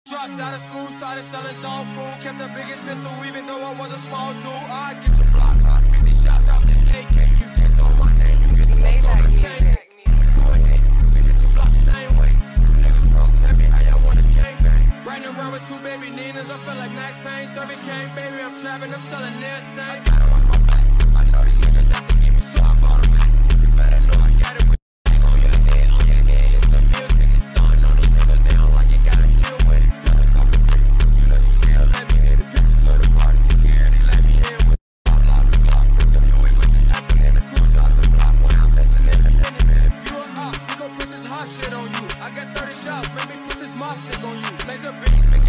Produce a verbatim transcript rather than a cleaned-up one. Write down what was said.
Dropped out of school, started selling dog food. Kept the biggest pistol even though I was a small dude. I get your block, block, fifty shots out this A K. You text on my name, you get smoked on the same. Go ahead, we get your block the same way. Niggas broke, tell me how y'all wanna gangbang. Riding around with two baby Ninas, I feel like Max Payne. Serving cane, baby, I'm trapping, I'm selling this thing. I got it on my back, I know these niggas that can give me so I bought them back. You better know I got it with hang on your head, on your head. It's the music, it's throwing on these niggas, they don't like it, gotta deal with it. Shit on you. I got thirty shots, let me put this mob stick on you. Laser beam,